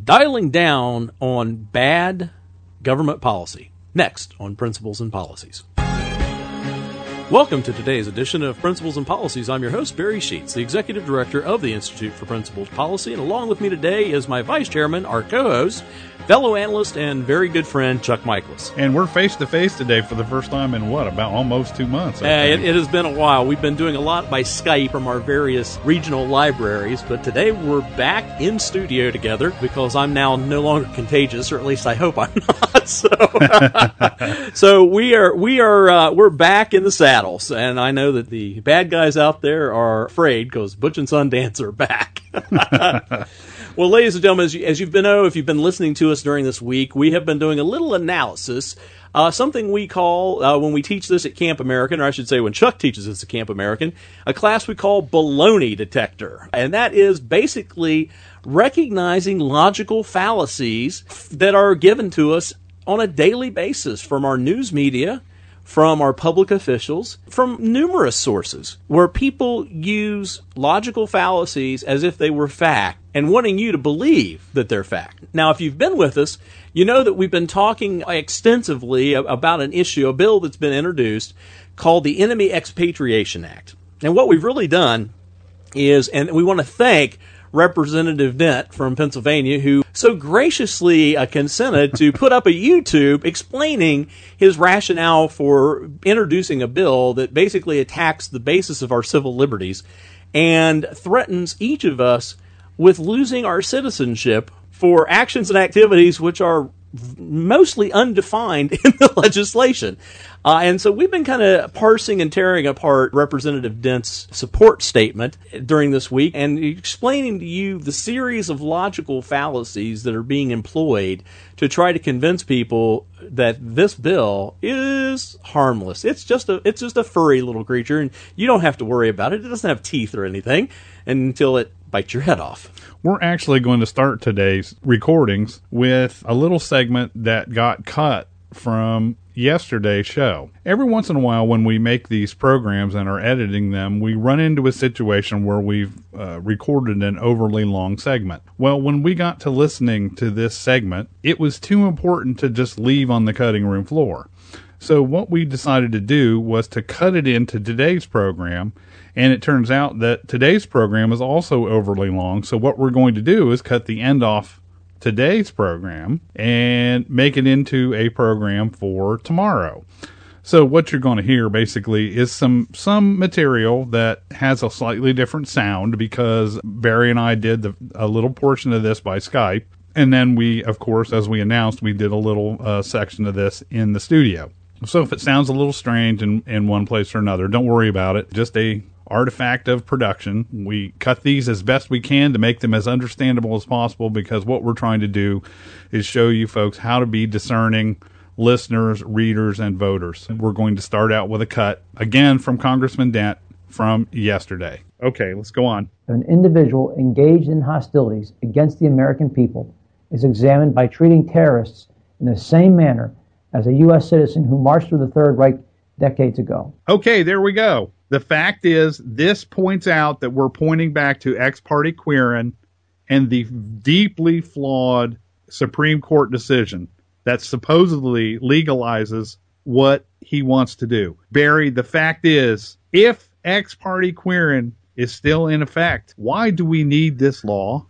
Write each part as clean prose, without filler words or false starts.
Dialing down on bad government policy. Next on Principles and Policies. Welcome to today's edition of Principles and Policies. I'm your host, Barry Sheets, the Executive Director of the Institute for Principled Policy, and along with me today is my Vice Chairman, our co-host, fellow analyst, and very good friend, Chuck Michaelis. And we're face-to-face today for the first time in, about almost 2 months? It has been a while. We've been doing a lot by Skype from our various regional libraries, but today we're back in studio together because I'm now no longer contagious, or at least I hope I'm not. So we're back in the saddles, and I know that the bad guys out there are afraid because Butch and Sundance are back. Well, ladies and gentlemen, as you've been, if you've been listening to us during this week, we have been doing a little analysis, something we call, when we teach this at Camp American, or I should say when Chuck teaches this at Camp American, a class we call Baloney Detector. And that is basically recognizing logical fallacies that are given to us on a daily basis from our news media, from our public officials, from numerous sources, where people use logical fallacies as if they were fact and wanting you to believe that they're fact. Now, if you've been with us, you know that we've been talking extensively about an issue, a bill that's been introduced called the Enemy Expatriation Act. And what we've really done is, and we want to thank Representative Dent from Pennsylvania, who so graciously consented to put up a YouTube explaining his rationale for introducing a bill that basically attacks the basis of our civil liberties and threatens each of us with losing our citizenship for actions and activities which are mostly undefined in the legislation. And so we've been kind of parsing and tearing apart Representative Dent's support statement during this week and explaining to you the series of logical fallacies that are being employed to try to convince people that this bill is harmless. It's just a furry little creature, and you don't have to worry about it. It doesn't have teeth or anything until it bites your head off. We're actually going to start today's recordings with a little segment that got cut from yesterday's show. Every once in a while when we make these programs and are editing them, we run into a situation where we've recorded an overly long segment. Well, when we got to listening to this segment, it was too important to just leave on the cutting room floor. So what we decided to do was to cut it into today's program, and it turns out that today's program is also overly long. So what we're going to do is cut the end off today's program and make it into a program for tomorrow. So what you're going to hear basically is some material that has a slightly different sound because Barry and I did a little portion of this by Skype. And then we, of course, as we announced, we did a little section of this in the studio. So if it sounds a little strange in one place or another, don't worry about it. Just a artifact of production. We cut these as best we can to make them as understandable as possible because what we're trying to do is show you folks how to be discerning listeners, readers, and voters. We're going to start out with a cut, again, from Congressman Dent from yesterday. Okay, let's go on. An individual engaged in hostilities against the American people is examined by treating terrorists in the same manner as a U.S. citizen who marched through the Third Reich decades ago. Okay, there we go. The fact is, this points out that we're pointing back to ex parte Quirin and the deeply flawed Supreme Court decision that supposedly legalizes what he wants to do. Barry, the fact is, if ex parte Quirin is still in effect, why do we need this law?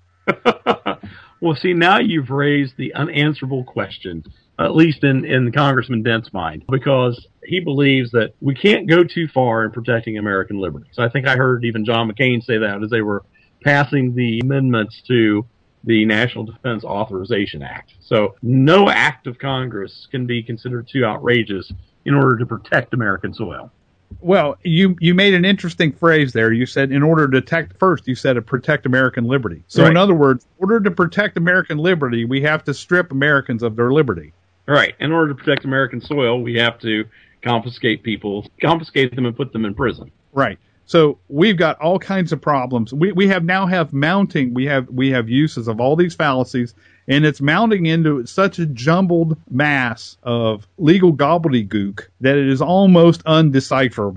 Well, see, now you've raised the unanswerable question, at least in Congressman Dent's mind, because he believes that we can't go too far in protecting American liberty. So I think I heard even John McCain say that as they were passing the amendments to the National Defense Authorization Act. So no act of Congress can be considered too outrageous in order to protect American soil. Well, you made an interesting phrase there. You said in order to protect American liberty. So right. In other words, in order to protect American liberty, we have to strip Americans of their liberty. Right. In order to protect American soil, we have to confiscate them and put them in prison. Right. So we've got all kinds of problems. We have mounting uses of all these fallacies, and it's mounting into such a jumbled mass of legal gobbledygook that it is almost undecipherable.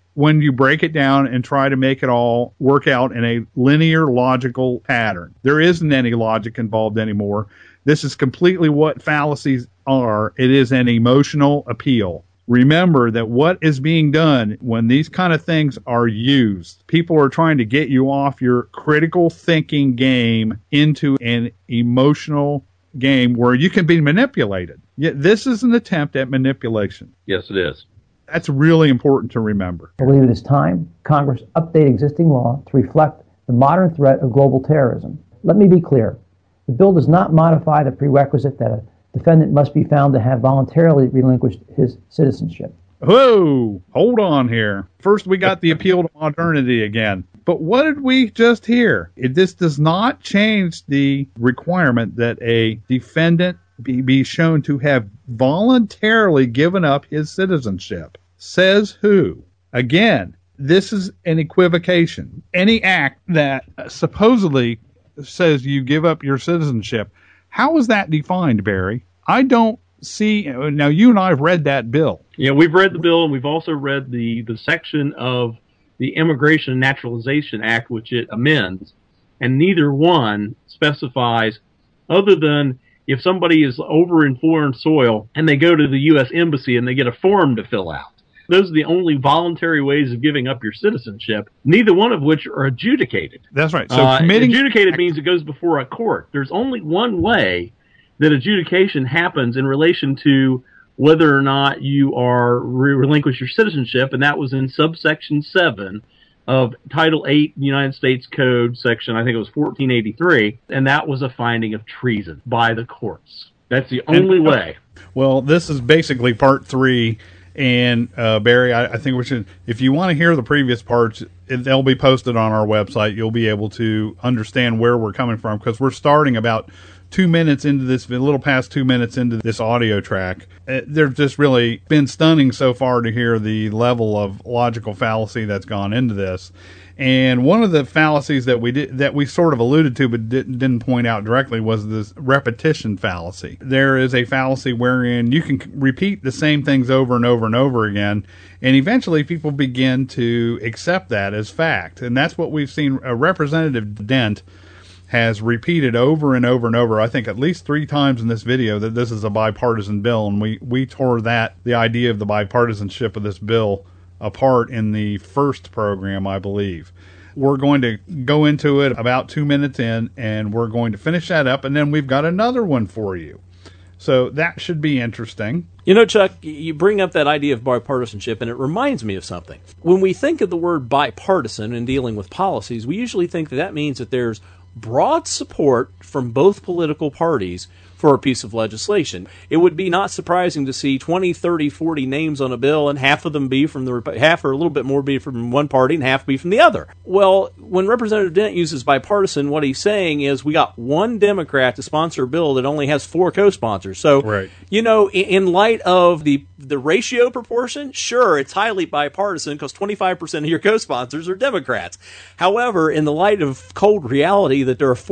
when you break it down and try to make it all work out in a linear, logical pattern. There isn't any logic involved anymore. This is completely what fallacies are. It is an emotional appeal. Remember that what is being done when these kind of things are used, people are trying to get you off your critical thinking game into an emotional game where you can be manipulated. Yet this is an attempt at manipulation. Yes, it is. That's really important to remember. I believe it is time Congress update existing law to reflect the modern threat of global terrorism. Let me be clear. The bill does not modify the prerequisite that a defendant must be found to have voluntarily relinquished his citizenship. Whoa, hold on here. First, we got the appeal to modernity again. But what did we just hear? This does not change the requirement that a defendant be shown to have voluntarily given up his citizenship. Says who? Again, this is an equivocation. Any act that supposedly says you give up your citizenship, how is that defined, Barry? I don't see. Now, you and I have read that bill. Yeah, we've read the bill, and we've also read the section of the Immigration and Naturalization Act, which it amends, and neither one specifies, other than if somebody is over in foreign soil and they go to the U.S. Embassy and they get a form to fill out. Those are the only voluntary ways of giving up your citizenship, neither one of which are adjudicated. That's right. So adjudicated means it goes before a court. There's only one way that adjudication happens in relation to whether or not you are relinquish your citizenship, and that was in subsection 7 of Title 8 United States Code section, I think it was 1483, and that was a finding of treason by the courts. That's the only way. Well, this is basically part 3. And Barry, I think we should, if you want to hear the previous parts, they'll be posted on our website. You'll be able to understand where we're coming from, because we're starting about 2 minutes into this, a little past 2 minutes into this audio track. They've just really been stunning so far to hear the level of logical fallacy that's gone into this. And one of the fallacies that we sort of alluded to but didn't point out directly was this repetition fallacy. There is a fallacy wherein you can repeat the same things over and over and over again, and eventually people begin to accept that as fact. And that's what we've seen. Representative Dent has repeated over and over and over, I think at least 3 times in this video, that this is a bipartisan bill, and we tore the idea of the bipartisanship of this bill apart in the first program, I believe. We're going to go into it about 2 minutes in, and we're going to finish that up, and then we've got another one for you. So that should be interesting. You know, Chuck, you bring up that idea of bipartisanship, and it reminds me of something. When we think of the word bipartisan in dealing with policies, we usually think that means that there's broad support from both political parties for a piece of legislation. It would be not surprising to see 20, 30, 40 names on a bill, and half of them be from half or a little bit more be from one party and half be from the other. Well, when Representative Dent uses bipartisan, what he's saying is we got one Democrat to sponsor a bill that only has 4 co-sponsors. So, right. You know, in light of the ratio proportion, sure, it's highly bipartisan because 25% of your co-sponsors are Democrats. However, in the light of cold reality that there are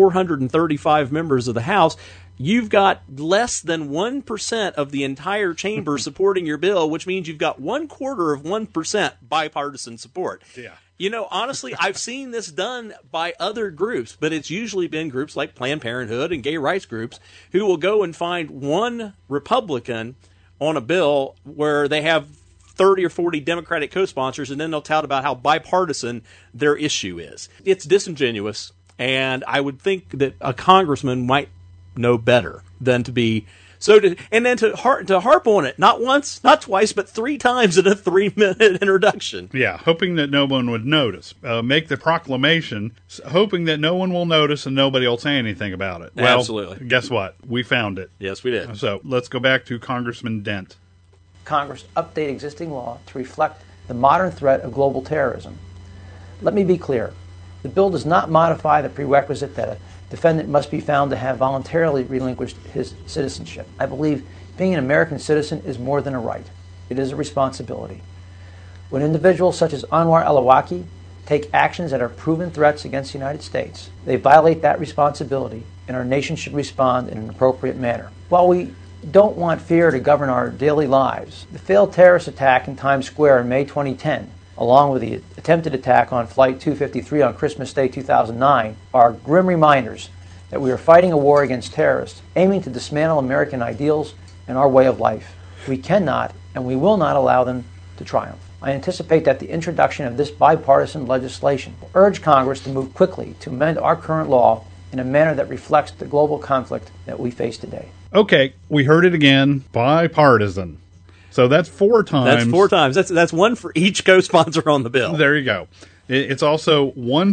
435 members of the House, you've got less than 1% of the entire chamber supporting your bill, which means you've got 0.25% bipartisan support. Yeah. You know, honestly, I've seen this done by other groups, but it's usually been groups like Planned Parenthood and gay rights groups who will go and find one Republican on a bill where they have 30 or 40 Democratic co-sponsors, and then they'll tout about how bipartisan their issue is. It's disingenuous, and I would think that a congressman might know better than to be so and then to harp on it not once, not twice, but 3 times in a 3-minute introduction. Yeah, hoping that no one would notice. Make the proclamation, hoping that no one will notice and nobody will say anything about it. Well, absolutely. Guess what? We found it. Yes, we did. So let's go back to Congressman Dent. Congress update existing law to reflect the modern threat of global terrorism. Let me be clear. The bill does not modify the prerequisite that a defendant must be found to have voluntarily relinquished his citizenship. I believe being an American citizen is more than a right. It is a responsibility. When individuals such as Anwar al-Awlaki take actions that are proven threats against the United States, they violate that responsibility, and our nation should respond in an appropriate manner. While we don't want fear to govern our daily lives, the failed terrorist attack in Times Square in May 2010 along with the attempted attack on Flight 253 on Christmas Day 2009, are grim reminders that we are fighting a war against terrorists, aiming to dismantle American ideals and our way of life. We cannot and we will not allow them to triumph. I anticipate that the introduction of this bipartisan legislation will urge Congress to move quickly to amend our current law in a manner that reflects the global conflict that we face today. Okay, we heard it again, bipartisan. So that's 4 times. That's 4 times. That's one for each co-sponsor on the bill. There you go. It's also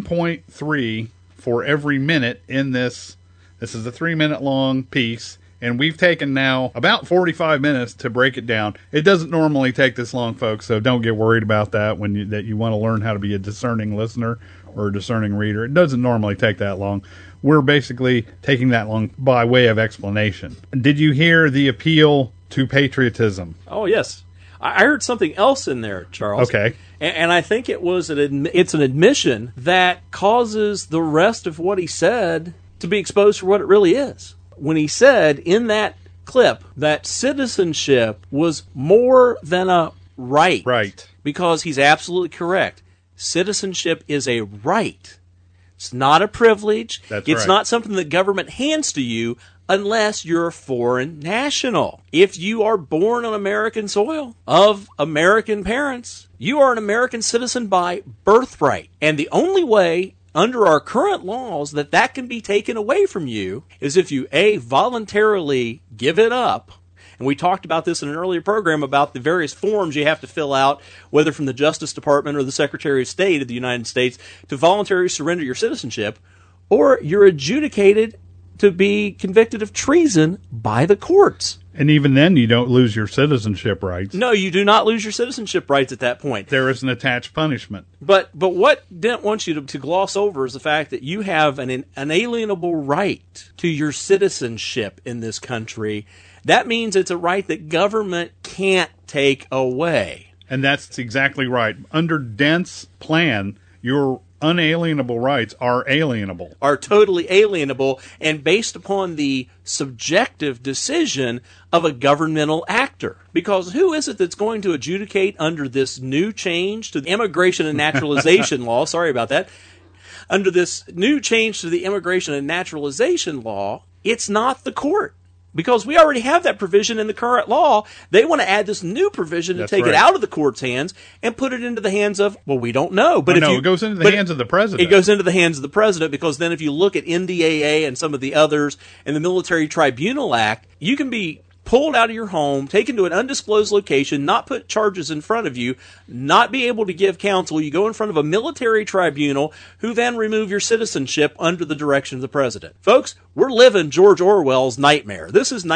1.3 for every minute in this. This is a 3-minute long piece, and we've taken now about 45 minutes to break it down. It doesn't normally take this long, folks, so don't get worried about that when you want to learn how to be a discerning listener or a discerning reader. It doesn't normally take that long. We're basically taking that long by way of explanation. Did you hear the appeal to patriotism? Oh, yes. I heard something else in there, Charles. Okay. And I think it's an admission that causes the rest of what he said to be exposed for what it really is. When he said in that clip that citizenship was more than a right. Right. Because he's absolutely correct. Citizenship is a right. It's not a privilege. It's not something the government hands to you unless you're a foreign national. If you are born on American soil of American parents, you are an American citizen by birthright. And the only way under our current laws that can be taken away from you is if you, A, voluntarily give it up. And we talked about this in an earlier program about the various forms you have to fill out, whether from the Justice Department or the Secretary of State of the United States, to voluntarily surrender your citizenship, or you're adjudicated to be convicted of treason by the courts. And even then, you don't lose your citizenship rights. No, you do not lose your citizenship rights at that point. There is an attached punishment. But what Dent wants you to gloss over is the fact that you have an inalienable right to your citizenship in this country. That means it's a right that government can't take away. And that's exactly right. Under Dent's plan, your unalienable rights are alienable. Are totally alienable and based upon the subjective decision of a governmental actor. Because who is it that's going to adjudicate under this new change to the Immigration and Naturalization Law? Sorry about that. Under this new change to the Immigration and Naturalization Law, it's not the court. Because we already have that provision in the current law. They want to add this new provision to take it out of the court's hands and put it into the hands of, well, we don't know. But it goes into the hands of the president. It goes into the hands of the president because then if you look at NDAA and some of the others and the Military Tribunal Act, you can be pulled out of your home, taken to an undisclosed location, not put charges in front of you, not be able to give counsel. You go in front of a military tribunal who then remove your citizenship under the direction of the president. Folks, we're living George Orwell's nightmare. This is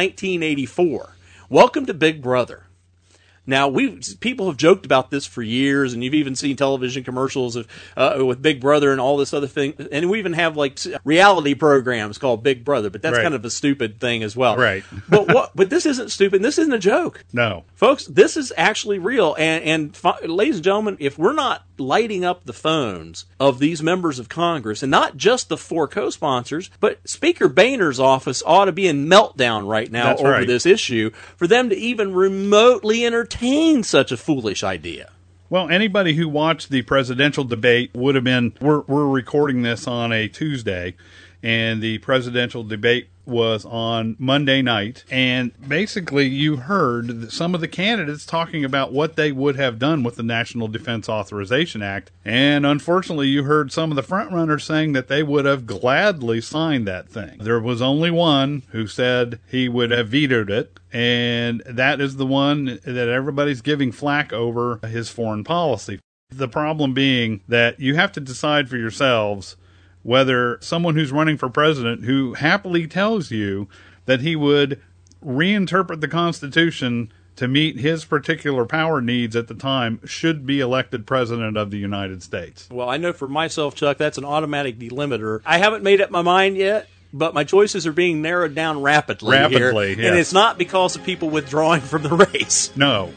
1984. Welcome to Big Brother. Now, people have joked about this for years, and you've even seen television commercials with Big Brother and all this other thing. And we even have like reality programs called Big Brother, but that's kind of a stupid thing as well. Right. But this isn't stupid. This isn't a joke. No. Folks, this is actually real. And ladies and gentlemen, if we're not lighting up the phones of these members of Congress, and not just the 4 co-sponsors, but Speaker Boehner's office ought to be in meltdown right now over this issue for them to even remotely entertain such a foolish idea. Well, anybody who watched the presidential debate would have been, we're recording this on a Tuesday, and the presidential debate was on Monday night, and basically you heard some of the candidates talking about what they would have done with the National Defense Authorization Act, and unfortunately you heard some of the frontrunners saying that they would have gladly signed that thing. There was only one who said he would have vetoed it, and that is the one that everybody's giving flack over his foreign policy. The problem being that you have to decide for yourselves whether someone who's running for president who happily tells you that he would reinterpret the Constitution to meet his particular power needs at the time should be elected president of the United States. Well, I know for myself, Chuck, that's an automatic delimiter. I haven't made up my mind yet, but my choices are being narrowed down rapidly here. Yes. And it's not because of people withdrawing from the race.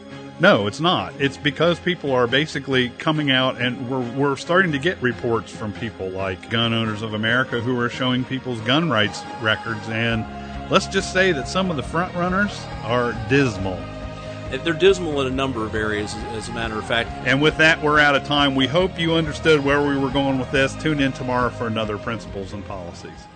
No, it's not. It's because people are basically coming out, and we're starting to get reports from people like Gun Owners of America who are showing people's gun rights records, and let's just say that some of the front runners are dismal. They're dismal in a number of areas, as a matter of fact. And with that, we're out of time. We hope you understood where we were going with this. Tune in tomorrow for another Principles and Policies.